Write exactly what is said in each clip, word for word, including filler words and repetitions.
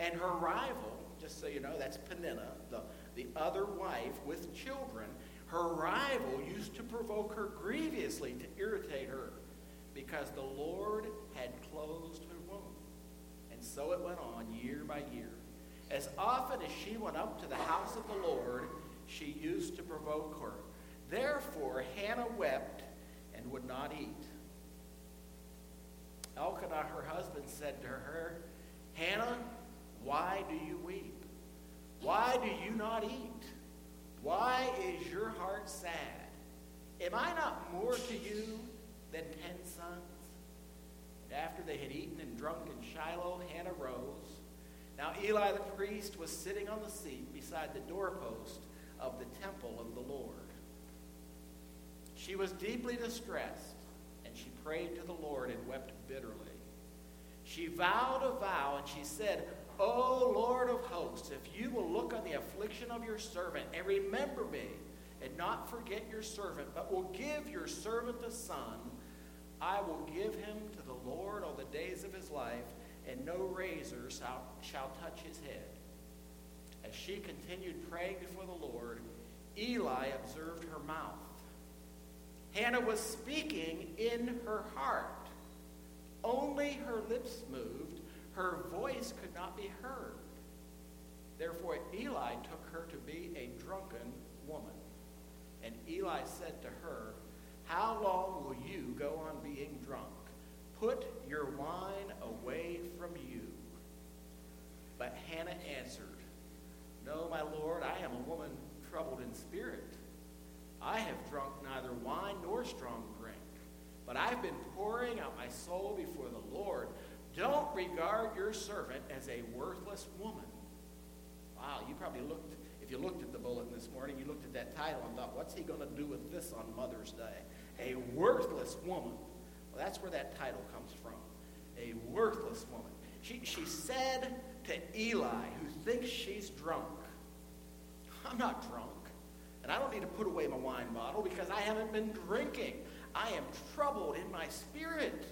And her rival, just so you know, that's Peninnah, the, the other wife with children. Her rival used to provoke her grievously to irritate her because the Lord had closed her womb. And so it went on year by year. As often as she went up to the house of the Lord, she used to provoke her. Therefore Hannah wept and would not eat. Elkanah, her husband, said to her, Hannah, why do you weep? Why do you not eat? Why is your heart sad? Am I not more to you than ten sons? And after they had eaten and drunk in Shiloh, Hannah rose. Now Eli the priest was sitting on the seat beside the doorpost of the temple of the Lord. She was deeply distressed, and she prayed to the Lord and wept bitterly. She vowed a vow, and she said, O Lord of hosts, if you will look on the affliction of your servant and remember me, and not forget your servant, but will give your servant a son, I will give him to the Lord all the days of his life, and no razor shall, shall touch his head. As she continued praying before the Lord, Eli observed her mouth. Hannah was speaking in her heart. Only her lips moved. Her voice could not be heard. Therefore Eli took her to be a drunken woman. And Eli said to her, How long will you go on being drunk? Put your wine away from you. But Hannah answered, No, my Lord, I am a woman troubled in spirit. I have drunk neither wine nor strong drink, but I've been pouring out my soul before the Lord. Don't regard your servant as a worthless woman. Wow, you probably looked, if you looked at the bulletin this morning, you looked at that title and thought, what's he going to do with this on Mother's Day? A worthless woman. Well, that's where that title comes from. A worthless woman. She, she said to Eli, who thinks she's drunk, I'm not drunk. And I don't need to put away my wine bottle because I haven't been drinking. I am troubled in my spirit.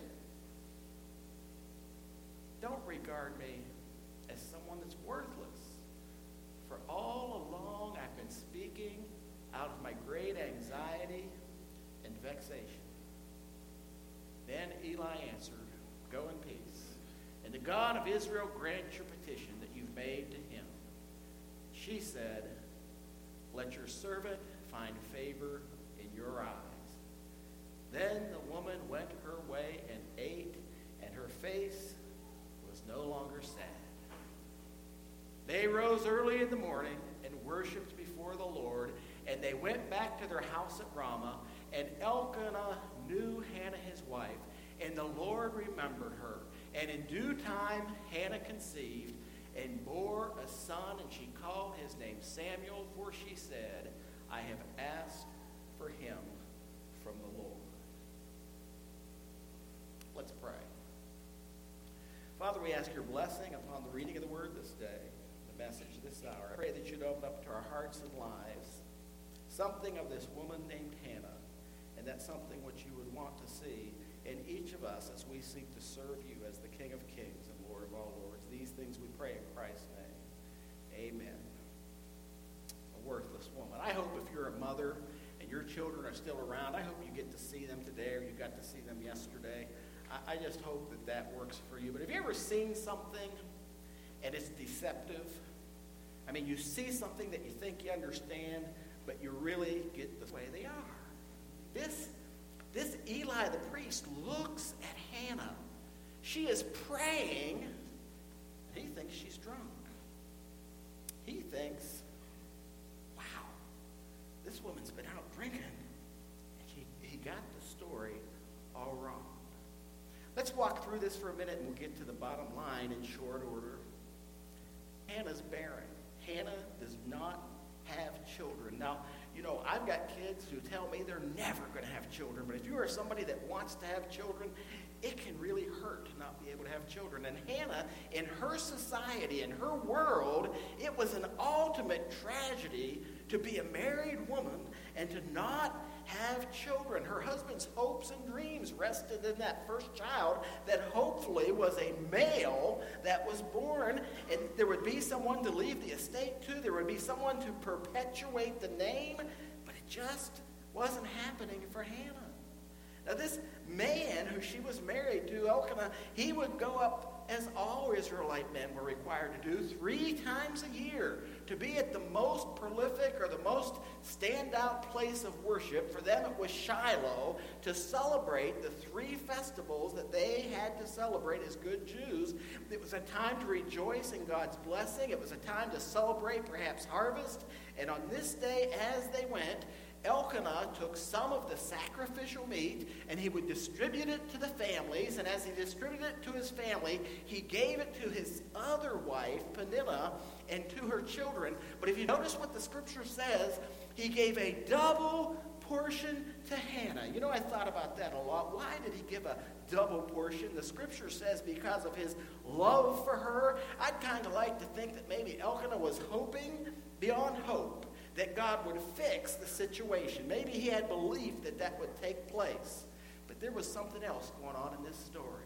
Don't regard me as someone that's worthless. For all along I've been speaking out of my great anxiety and vexation. Then Eli answered, Go in peace, and the God of Israel grant your petition that you've made to him. She said, Let your servant find favor in your eyes. Then the woman went her way and ate, and her face was no longer sad. They rose early in the morning and worshipped before the Lord, and they went back to their house at Ramah, and Elkanah knew Hannah his wife, and the Lord remembered her. And in due time Hannah conceived and bore a son, and she called his name Samuel, for she said, I have asked for him from the Lord. Let's pray. Father, we ask your blessing upon the reading of the word this day, the message this hour. I pray that you'd open up to our hearts and lives something of this woman named Hannah, and that's something which you would want to see in each of us as we seek to serve you as the King of Kings and Lord of all lords. These things we pray in Christ's name. Amen. A worthless woman. I hope if you're a mother and your children are still around, I hope you get to see them today, or you got to see them yesterday. I, I just hope that that works for you. But have you ever seen something and it's deceptive? I mean, you see something that you think you understand, but you really get the way they are. This This Eli the priest looks at Hannah. She is praying, and he thinks she's drunk. He thinks, wow, this woman's been out drinking. And he, he got the story all wrong. Let's walk through this for a minute, and we'll get to the bottom line in short order. Hannah's barren. Hannah does not have children. Now, you know, I've got kids who tell me they're never going to have children. But if you are somebody that wants to have children, it can really hurt to not be able to have children. And Hannah, in her society, in her world, it was an ultimate tragedy to be a married woman and to not have children. Her husband's hopes and dreams rested in that first child that hopefully was a male that was born, and there would be someone to leave the estate to. There would be someone to perpetuate the name, but it just wasn't happening for Hannah. Now this man who she was married to, Elkanah, he would go up, as all Israelite men were required to do, three times a year to be at the most prolific or the most standout place of worship. For them it was Shiloh, to celebrate the three festivals that they had to celebrate as good Jews. It was a time to rejoice in God's blessing. It was a time to celebrate perhaps harvest. And on this day, as they went, Elkanah took some of the sacrificial meat and he would distribute it to the families. And as he distributed it to his family, he gave it to his other wife, Peninnah, and to her children. But if you notice what the scripture says, he gave a double portion to Hannah. You know, I thought about that a lot. Why did he give a double portion? The scripture says because of his love for her. I'd kind of like to think that maybe Elkanah was hoping beyond hope that God would fix the situation. Maybe he had belief that that would take place. But there was something else going on in this story.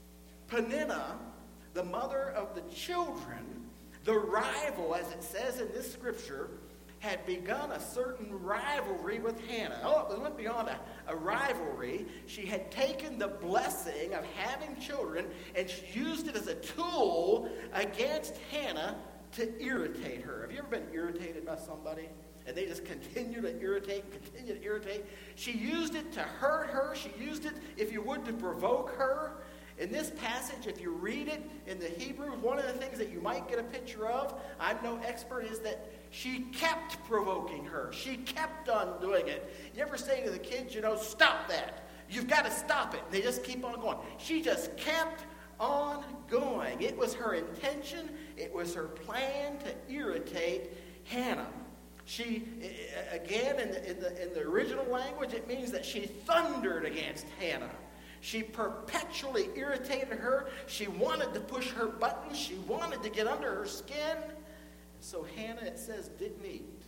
Peninnah, the mother of the children, the rival, as it says in this scripture, had begun a certain rivalry with Hannah. Oh, it went beyond a, a rivalry. She had taken the blessing of having children and she used it as a tool against Hannah to irritate her. Have you ever been irritated by somebody? And they just continue to irritate and continue to irritate. She used it to hurt her. She used it, if you would, to provoke her. In this passage, if you read it in the Hebrew, one of the things that you might get a picture of, I'm no expert, is that she kept provoking her. She kept on doing it. You ever say to the kids, you know, stop that. You've got to stop it. They just keep on going. She just kept on going. It was her intention. It was her plan to irritate Hannah. She, again, in the, in the, in the original language, it means that she thundered against Hannah. She perpetually irritated her. She wanted to push her buttons. She wanted to get under her skin. And so Hannah, it says, didn't eat.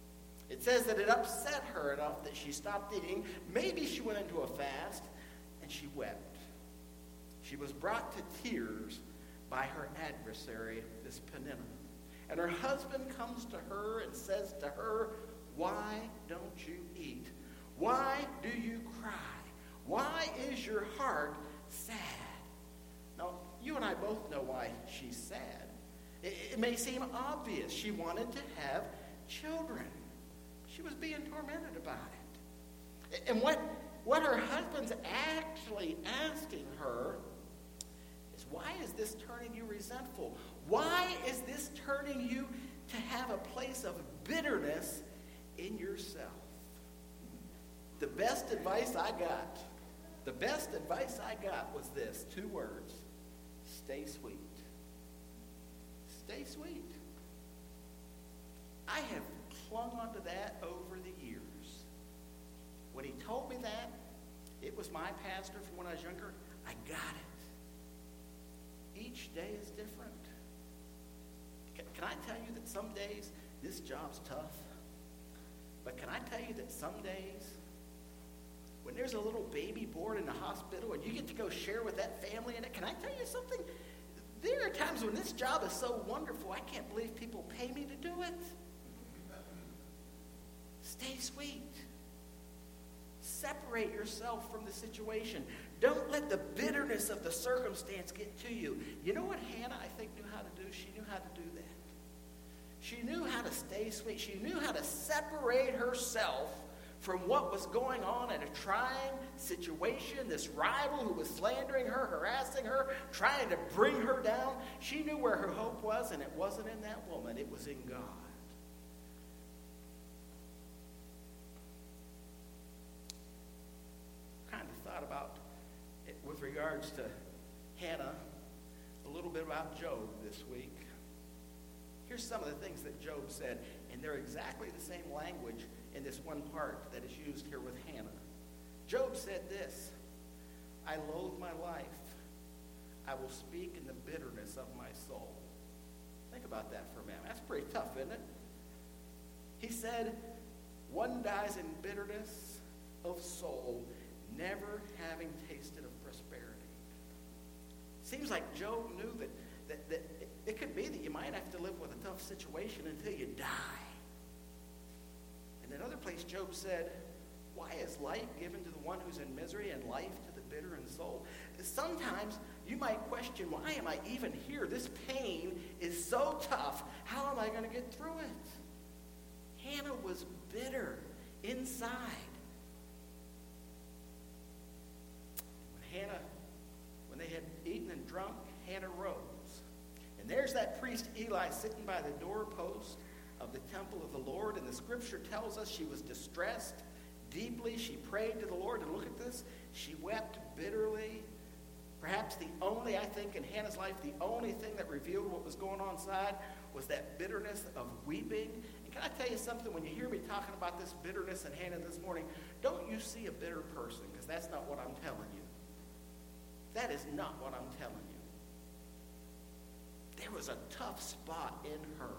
It says that it upset her enough that she stopped eating. Maybe she went into a fast and she wept. She was brought to tears by her adversary, this Peninnah. And her husband comes to her and says to her, why don't you eat? Why do you cry? Why is your heart sad? Now, you and I both know why she's sad. It, it may seem obvious. She wanted to have children. She was being tormented about it. And what, what her husband's actually asking her is, why is this turning you resentful? Why is this turning you to have a place of bitterness in yourself? The best advice I got, the best advice I got was this, two words: stay sweet. Stay sweet. I have clung onto that over the years. When he told me that, it was my pastor from when I was younger, I got it. Each day is different. Can, can I tell you that some days this job's tough? But can I tell you that some days, when there's a little baby born in the hospital and you get to go share with that family in it, can I tell you something? There are times when this job is so wonderful, I can't believe people pay me to do it. Stay sweet. Separate yourself from the situation. Don't let the bitterness of the circumstance get to you. You know what Hannah, I think, knew how to do? She knew how to do that. She knew how to stay sweet. She knew how to separate herself from what was going on in a trying situation, this rival who was slandering her, harassing her, trying to bring her down. She knew where her hope was, and it wasn't in that woman. It was in God. Kind of thought about it with regards to Hannah, a little bit about Job this week. Here's some of the things that Job said, and they're exactly the same language in this one part that is used here with Hannah. Job said this: I loathe my life. I will speak in the bitterness of my soul. Think about that for a minute. That's pretty tough, isn't it? He said, one dies in bitterness, of soul, never having tasted of prosperity. Seems like Job knew that, that, that it, it could be that you might have to live with a tough situation until you die. And in another place, Job said, why is life given to the one who's in misery and life to the bitter in soul? Sometimes you might question, why am I even here? This pain is so tough. How am I going to get through it? Hannah was bitter inside. When Hannah, when they had eaten and drunk, Hannah rose. And there's that priest Eli sitting by the doorpost of the temple of the Lord. And the scripture tells us she was distressed deeply. She prayed to the Lord. And look at this. She wept bitterly. Perhaps the only, I think, in Hannah's life, the only thing that revealed what was going on inside was that bitterness of weeping. And can I tell you something? When you hear me talking about this bitterness in Hannah this morning, don't you see a bitter person, because that's not what I'm telling you. That is not what I'm telling you. There was a tough spot in her.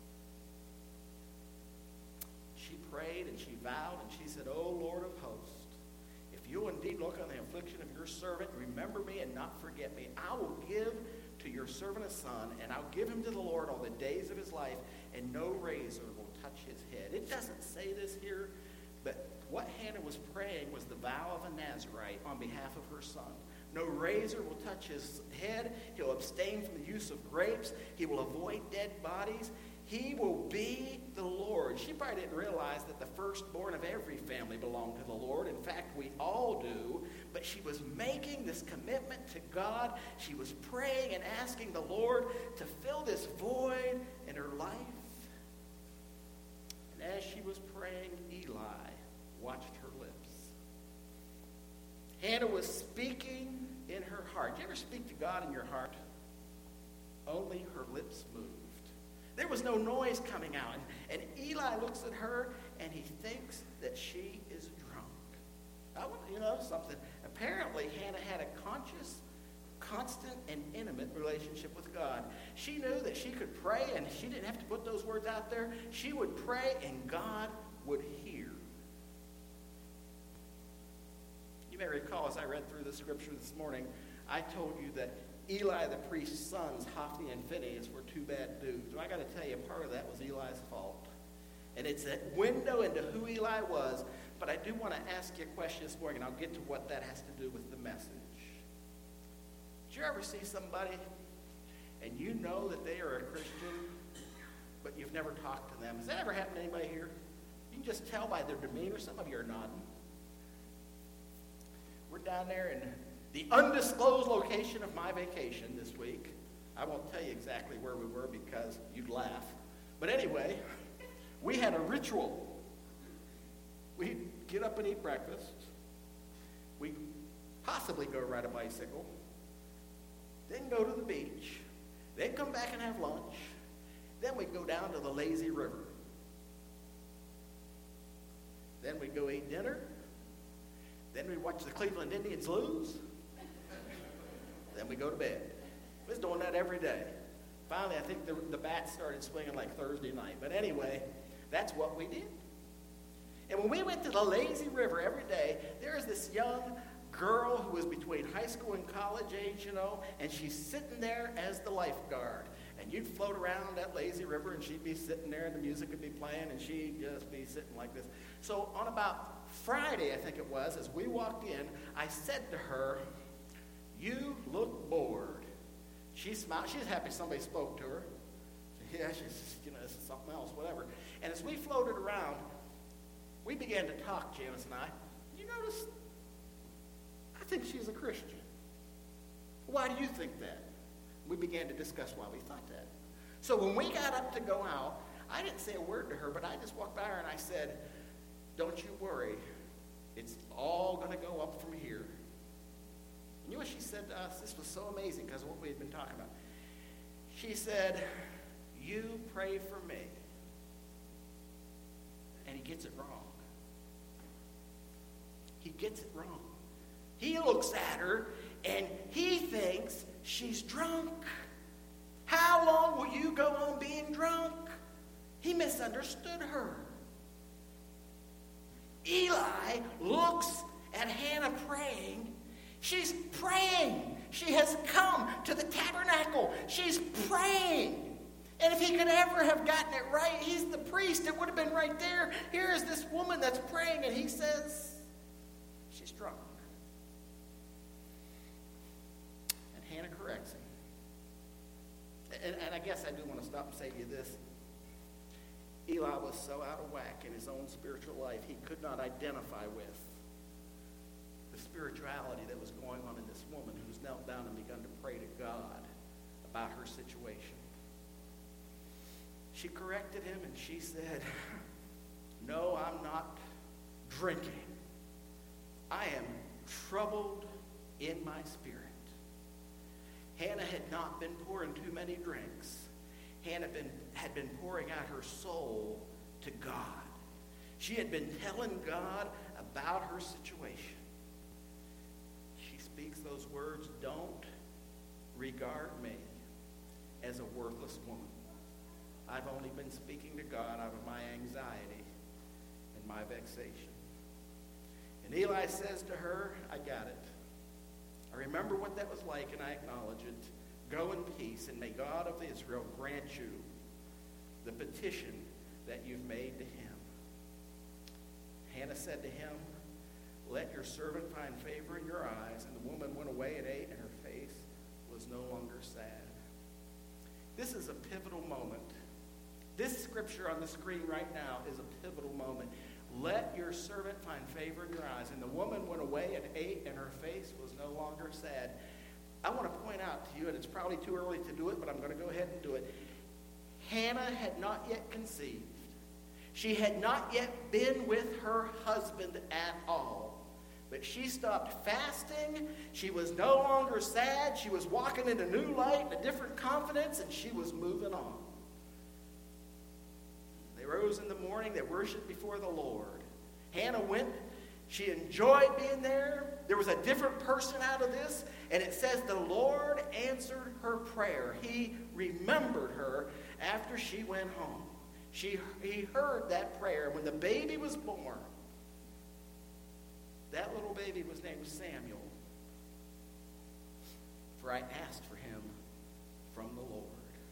She prayed and she vowed and she said, O Lord of hosts, if you indeed look on the affliction of your servant, remember me and not forget me. I will give to your servant a son, and I'll give him to the Lord all the days of his life, and no razor will touch his head. It doesn't say this here, but what Hannah was praying was the vow of a Nazirite on behalf of her son. No razor will touch his head. He'll abstain from the use of grapes. He will avoid dead bodies. He will be the Lord. She probably didn't realize that the firstborn of every family belonged to the Lord. In fact, we all do. But she was making this commitment to God. She was praying and asking the Lord to fill this void in her life. And as she was praying, Eli watched her lips. Hannah was speaking in her heart. Do you ever speak to God in your heart? Only her lips moved. There was no noise coming out. And, and Eli looks at her, and he thinks that she is drunk. I want you to know something. Apparently, Hannah had a conscious, constant, and intimate relationship with God. She knew that she could pray, and she didn't have to put those words out there. She would pray, and God would hear. You may recall, as I read through the scripture this morning, I told you that Eli the priest's sons, Hophni and Phinehas, were two bad dudes. Well, I got to tell you, part of that was Eli's fault. And it's a window into who Eli was. But I do want to ask you a question this morning, and I'll get to what that has to do with the message. Did you ever see somebody, and you know that they are a Christian, but you've never talked to them? Has that ever happened to anybody here? You can just tell by their demeanor. Some of you are nodding. We're down there in the undisclosed location of my vacation this week. I won't tell you exactly where we were because you'd laugh. But anyway, we had a ritual. We'd get up and eat breakfast. We'd possibly go ride a bicycle. Then go to the beach. Then come back and have lunch. Then we'd go down to the lazy river. Then we'd go eat dinner. Then we'd watch the Cleveland Indians lose. Then we go to bed. We was doing that every day. Finally, I think the, the bats started swinging like Thursday night. But anyway, that's what we did. And when we went to the lazy river every day, there was this young girl who was between high school and college age, you know, and she's sitting there as the lifeguard. And you'd float around that lazy river, and she'd be sitting there, and the music would be playing, and she'd just be sitting like this. So on about Friday, I think it was, as we walked in, I said to her, "You look bored." She smiled. She was happy somebody spoke to her. Yeah, she's, you know, this is something else, whatever. And as we floated around, we began to talk, Janice and I. You notice, I think she's a Christian. Why do you think that? We began to discuss why we thought that. So when we got up to go out, I didn't say a word to her, but I just walked by her and I said, "Don't you worry. It's all going to go up from here." And you know what she said to us? This was so amazing because of what we had been talking about. She said, "You pray for me." And he gets it wrong. He gets it wrong. He looks at her and he thinks she's drunk. How long will you go on being drunk? He misunderstood her. Eli looks at Hannah praying. She's praying. She has come to the tabernacle. She's praying. And if he could ever have gotten it right, he's the priest. It would have been right there. Here is this woman that's praying, and he says, she's drunk. And Hannah corrects him. And, and I guess I do want to stop and say to you this. Eli was so out of whack in his own spiritual life, he could not identify with the spirituality that was going on in this woman who's knelt down and begun to pray to God about her situation. She corrected him and she said, no, I'm not drinking. I am troubled in my spirit. Hannah had not been pouring too many drinks. Hannah been, had been pouring out her soul to God. She had been telling God about her situation. She speaks those words, don't regard me as a worthless woman. I've only been speaking to God out of my anxiety and my vexation. And Eli says to her, I got it. I remember what that was like, and I acknowledge it. Go in peace, and may God of Israel grant you the petition that you've made to him. Hannah said to him, let your servant find favor in your eyes. And the woman went away and ate, and her face was no longer sad. This is a pivotal moment. This scripture on the screen right now is a pivotal moment. Let your servant find favor in your eyes. And the woman went away and ate, and her face was no longer sad. I want to point out to you, and it's probably too early to do it, but I'm going to go ahead and do it. Hannah had not yet conceived. She had not yet been with her husband at all. But she stopped fasting. She was no longer sad. She was walking in a new light, a different confidence, and she was moving on. They rose in the morning. They worshiped before the Lord. Hannah went. She enjoyed being there. There was a different person out of this. And it says the Lord answered her prayer. He remembered her after she went home. She, he heard that prayer. When the baby was born, that little baby was named Samuel. For I asked for him from the Lord.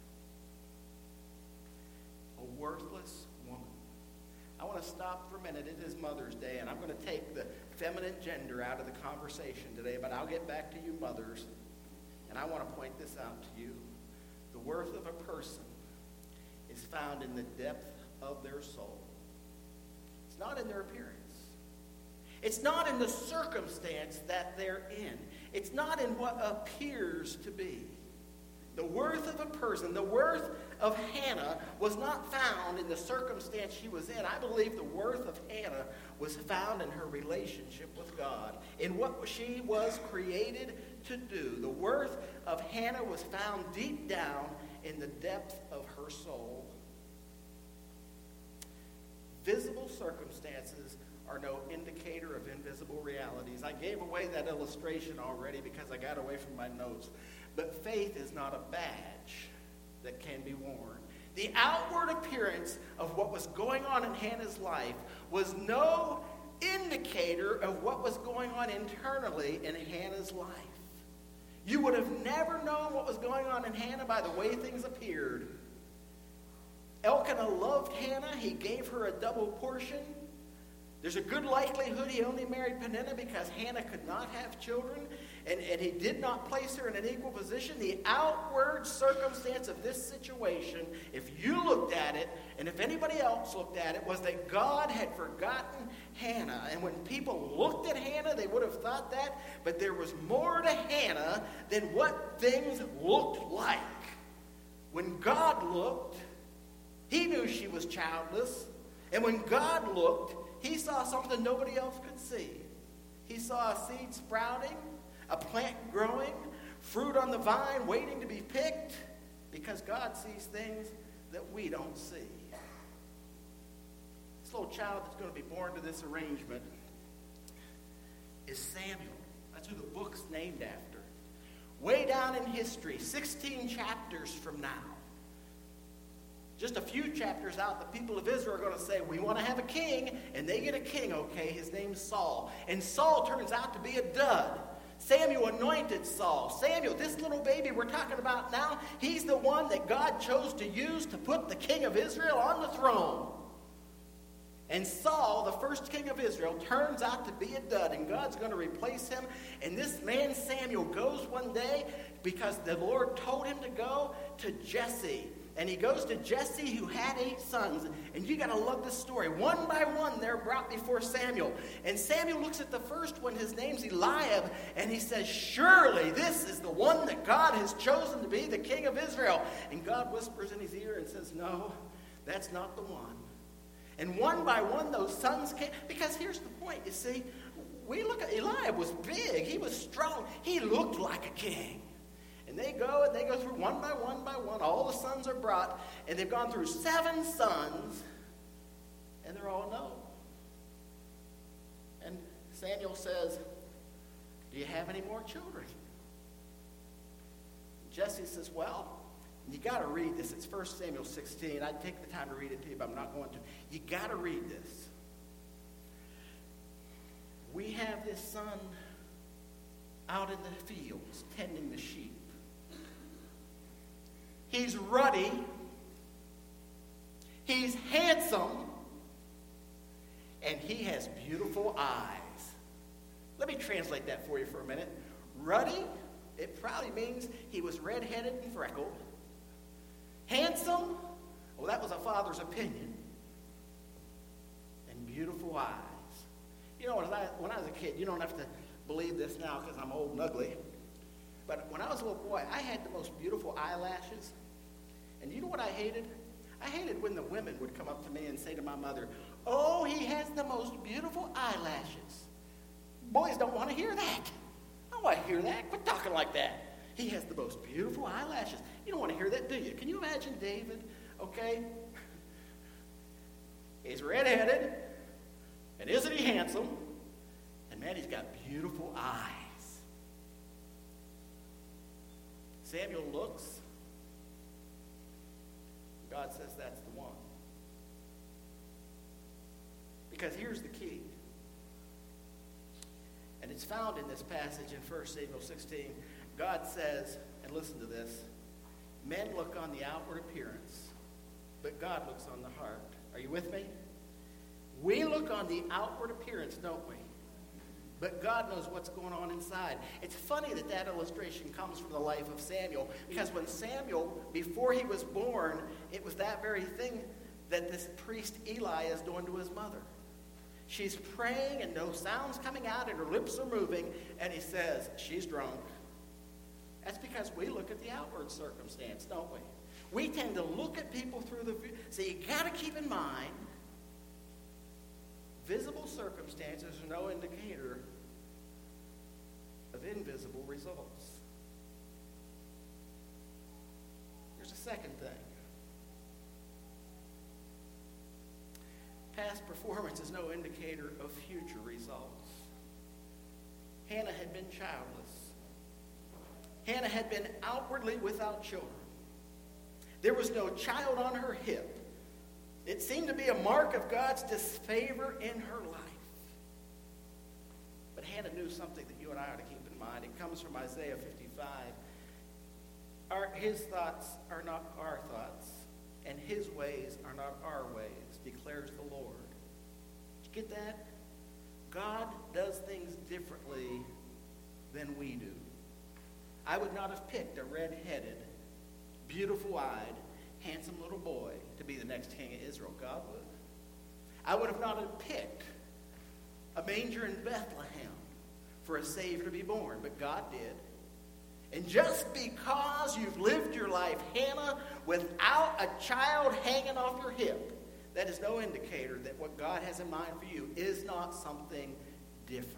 A worthless woman. I want to stop for a minute. It is Mother's Day, and I'm going to take the feminine gender out of the conversation today, but I'll get back to you mothers, and I want to point this out to you. The worth of a person is found in the depth of their soul. It's not in their appearance. It's not in the circumstance that they're in. It's not in what appears to be. The worth of a person, the worth of Hannah was not found in the circumstance she was in. I believe the worth of Hannah was found in her relationship with God, in what she was created to do. The worth of Hannah was found deep down in the depth of her soul. Visible circumstances are no indicator of invisible realities. I gave away that illustration already because I got away from my notes. But faith is not a badge that can be worn. The outward appearance of what was going on in Hannah's life was no indicator of what was going on internally in Hannah's life. You would have never known what was going on in Hannah by the way things appeared. Elkanah loved Hannah. He gave her a double portion. There's a good likelihood he only married Peninnah because Hannah could not have children, and, and he did not place her in an equal position. The outward circumstance of this situation, if you looked at it, and if anybody else looked at it, was that God had forgotten Hannah. And when people looked at Hannah, they would have thought that, but there was more to Hannah than what things looked like. When God looked, he knew she was childless, and when God looked, he saw something nobody else could see. He saw a seed sprouting, a plant growing, fruit on the vine waiting to be picked, because God sees things that we don't see. This little child that's going to be born to this arrangement is Samuel. That's who the book's named after. Way down in history, sixteen chapters from now, Just a few chapters out, the people of Israel are going to say, we want to have a king, and they get a king, okay? His name's Saul. And Saul turns out to be a dud. Samuel anointed Saul. Samuel, this little baby we're talking about now, he's the one that God chose to use to put the king of Israel on the throne. And Saul, the first king of Israel, turns out to be a dud, and God's going to replace him. And this man Samuel goes one day, because the Lord told him to go, to Jesse. And he goes to Jesse, who had eight sons. And you got to love this story. One by one, they're brought before Samuel. And Samuel looks at the first one. His name's Eliab. And he says, surely this is the one that God has chosen to be the king of Israel. And God whispers in his ear and says, no, that's not the one. And one by one, those sons came. Because here's the point, you see. We look at Eliab was big. He was strong. He looked like a king. And they go, and they go through one by one by one. All the sons are brought, and they've gone through seven sons, and they're all no. And Samuel says, do you have any more children? Jesse says, well, you got to read this. It's First Samuel sixteen. I'd take the time to read it to you, but I'm not going to. You got to read this. We have this son out in the fields tending the sheep. He's ruddy. He's handsome. And he has beautiful eyes. Let me translate that for you for a minute. Ruddy, it probably means he was red-headed and freckled. Handsome, well, that was a father's opinion. And beautiful eyes. You know, when I, when I was a kid, you don't have to believe this now because I'm old and ugly. But when I was a little boy, I had the most beautiful eyelashes. And you know what I hated? I hated when the women would come up to me and say to my mother, oh, he has the most beautiful eyelashes. Boys don't want to hear that. I don't want to hear that. Quit talking like that. He has the most beautiful eyelashes. You don't want to hear that, do you? Can you imagine David, okay? He's redheaded, and isn't he handsome? And man, he's got beautiful eyes. Samuel looks. God says that's the one. Because here's the key. And it's found in this passage in First Samuel sixteen. God says, and listen to this, men look on the outward appearance, but God looks on the heart. Are you with me? We look on the outward appearance, don't we? But God knows what's going on inside. It's funny that that illustration comes from the life of Samuel, because when Samuel, before he was born, it was that very thing that this priest Eli is doing to his mother. She's praying and no sound's coming out and her lips are moving, and he says, she's drunk. That's because we look at the outward circumstance, don't we? We tend to look at people through the view. So you got to keep in mind, visible circumstances are no indicator of invisible results. Here's a second thing. Past performance is no indicator of future results. Hannah had been childless. Hannah had been outwardly without children. There was no child on her hip. It seemed to be a mark of God's disfavor in her life. But Hannah knew something that you and I ought to keep in mind. It comes from Isaiah fifty-five. Our, his thoughts are not our thoughts, and his ways are not our ways, declares the Lord. Did you get that? God does things differently than we do. I would not have picked a red-headed, beautiful-eyed, handsome little boy to be the next king of Israel. God would. I would have not have picked a manger in Bethlehem for a Savior to be born, but God did. And just because you've lived your life, Hannah, without a child hanging off your hip, that is no indicator that what God has in mind for you is not something different.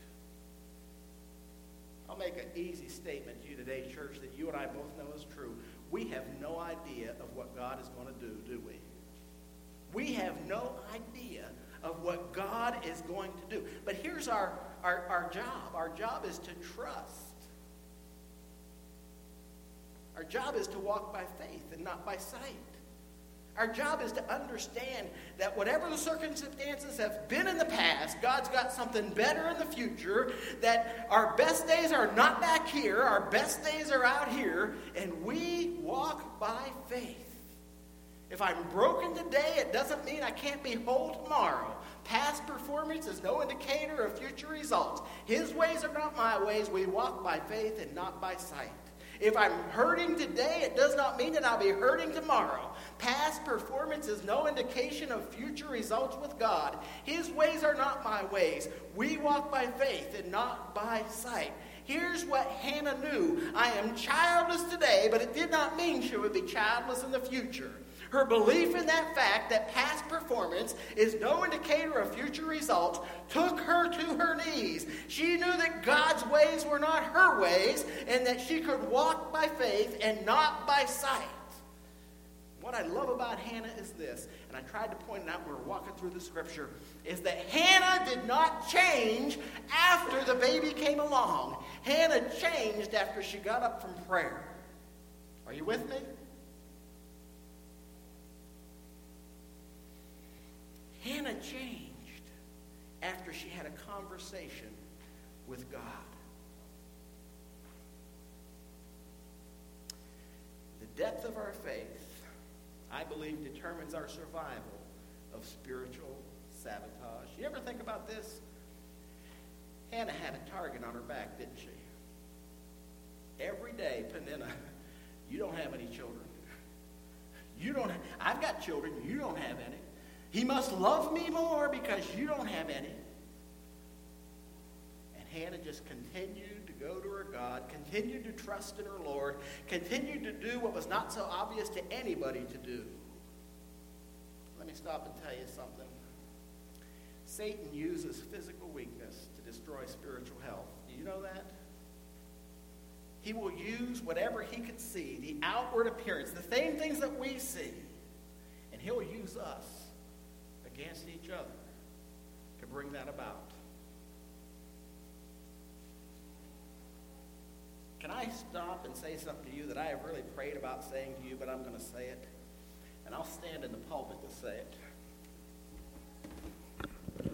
I'll make an easy statement to you today, church, that you and I both know is true. We have no idea of what God is going to do, do we? We have no idea of what God is going to do. But here's our, our, our job. Our job is to trust. Our job is to walk by faith and not by sight. Our job is to understand that whatever the circumstances have been in the past, God's got something better in the future, that our best days are not back here, our best days are out here, and we walk by faith. If I'm broken today, it doesn't mean I can't be whole tomorrow. Past performance is no indicator of future results. His ways are not my ways. We walk by faith and not by sight. If I'm hurting today, it does not mean that I'll be hurting tomorrow. Past performance is no indication of future results with God. His ways are not my ways. We walk by faith and not by sight. Here's what Hannah knew. I am childless today, but it did not mean she would be childless in the future. Her belief in that fact that past performance is no indicator of future results took her to her knees. She knew that God's ways were not her ways and that she could walk by faith and not by sight. What I love about Hannah is this, and I tried to point it out when we were walking through the scripture, is that Hannah did not change after the baby came along. Hannah changed after she got up from prayer. Are you with me? Hannah changed after she had a conversation with God. The depth of our faith, I believe, determines our survival of spiritual sabotage. You ever think about this? Hannah had a target on her back, didn't she? Every day, Peninnah, you don't have any children. You don't. Have, I've got children. You don't have any. He must love me more because you don't have any. And Hannah just continued to go to her God, continued to trust in her Lord, continued to do what was not so obvious to anybody to do. Let me stop and tell you something. Satan uses physical weakness to destroy spiritual health. Do you know that? He will use whatever he could see, the outward appearance, the same things that we see, and he'll use us against each other to bring that about. Can I stop and say something to you that I have really prayed about saying to you, but I'm going to say it? And I'll stand in the pulpit to say it.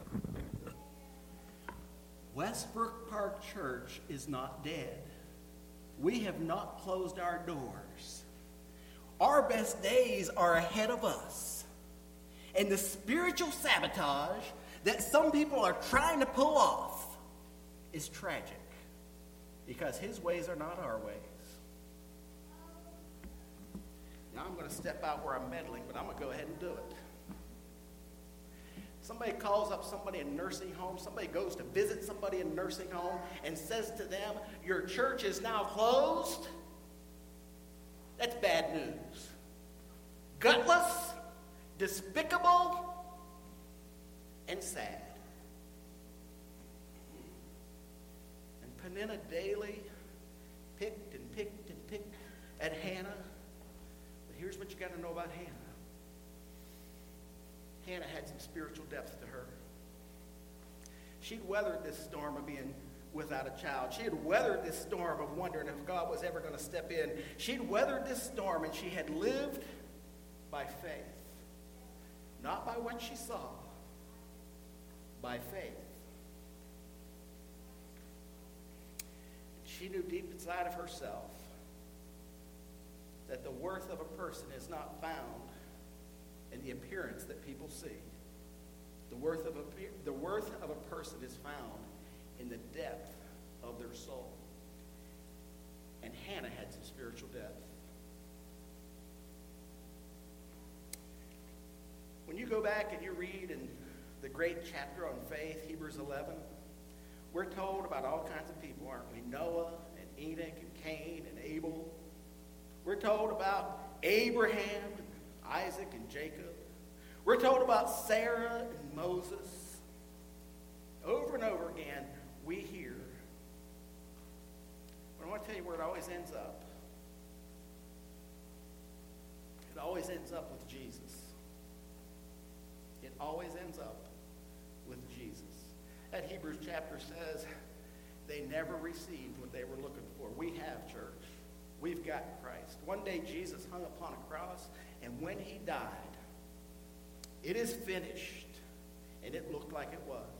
Westbrook Park Church is not dead. We have not closed our doors. Our best days are ahead of us. And the spiritual sabotage that some people are trying to pull off is tragic because his ways are not our ways. Now I'm going to step out where I'm meddling, but I'm going to go ahead and do it. Somebody calls up somebody in nursing home. Somebody goes to visit somebody in nursing home and says to them, your church is now closed. That's bad news. Gutless, despicable, and sad. And Peninnah daily picked and picked and picked at Hannah. But here's what you got to know about Hannah. Hannah had some spiritual depth to her. She'd weathered this storm of being without a child. She had weathered this storm of wondering if God was ever going to step in. She'd weathered this storm, and she had lived by faith. Not by what she saw, by faith. She knew deep inside of herself that the worth of a person is not found in the appearance that people see. The worth of a, the worth of a person is found in the depth of their soul. And Hannah had some spiritual depth. When you go back and you read in the great chapter on faith, Hebrews eleven, we're told about all kinds of people, aren't we? Noah and Enoch and Cain and Abel. We're told about Abraham and Isaac and Jacob. We're told about Sarah and Moses. Over and over again, we hear. But I want to tell you where it always ends up. It always ends up with Jesus. It always ends up with Jesus. That Hebrews chapter says they never received what they were looking for. We have, church. We've got Christ. One day Jesus hung upon a cross, and when he died, it is finished, and it looked like it was.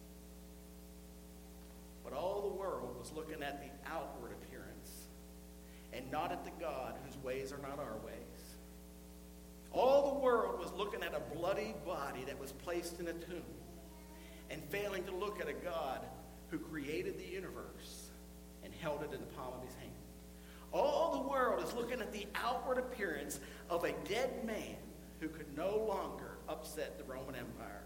But all the world was looking at the outward appearance and not at the God whose ways are not our ways. All the world was looking at a bloody body that was placed in a tomb and failing to look at a God who created the universe and held it in the palm of his hand. All the world is looking at the outward appearance of a dead man who could no longer upset the Roman Empire.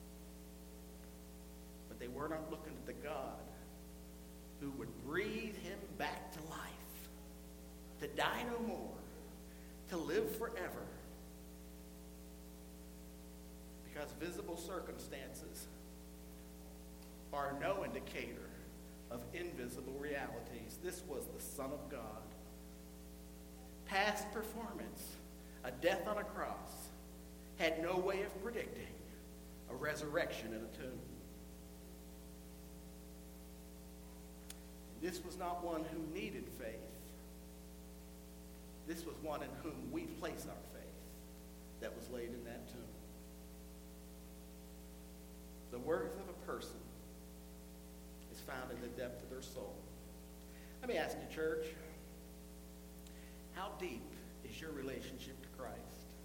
But they were not looking at the God who would breathe him back to life, to die no more, to live forever. Because visible circumstances are no indicator of invisible realities. This was the Son of God. Past performance, a death on a cross, had no way of predicting a resurrection in a tomb. This was not one who needed faith. This was one in whom we place our faith that was laid in that tomb. The worth of a person is found in the depth of their soul. Let me ask you, church, how deep is your relationship to Christ?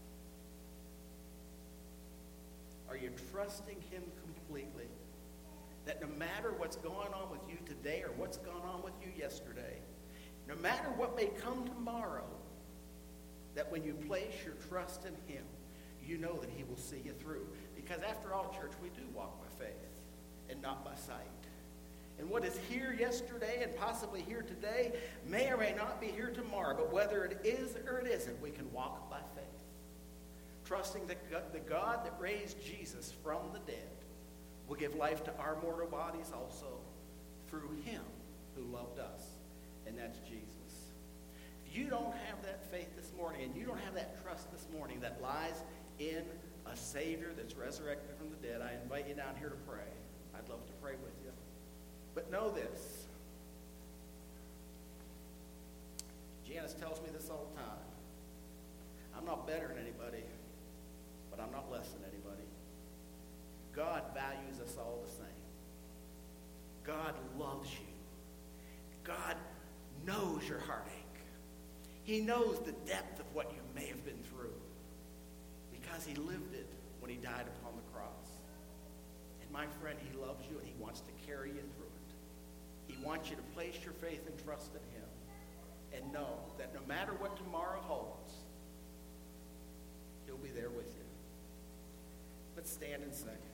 Are you trusting him completely? That no matter what's going on with you today or what's gone on with you yesterday, no matter what may come tomorrow, that when you place your trust in him, you know that he will see you through. Because after all, church, we do walk by faith and not by sight. And what is here yesterday and possibly here today may or may not be here tomorrow. But whether it is or it isn't, we can walk by faith. Trusting that the God that raised Jesus from the dead will give life to our mortal bodies also through him who loved us. And that's Jesus. If you don't have that faith this morning and you don't have that trust this morning that lies in a Savior that's resurrected from the dead, I invite you down here to pray. I'd love to pray with you. But know this. Janice tells me this all the time. I'm not better than anybody, but I'm not less than anybody. God values us all the same. God loves you. God knows your heartache. He knows the depth of what you may have been through because he lived it when he died upon the cross. And my friend, he loves you and he wants to carry you through it. He wants you to place your faith and trust in him and know that no matter what tomorrow holds, he'll be there with you. Let's stand and sing.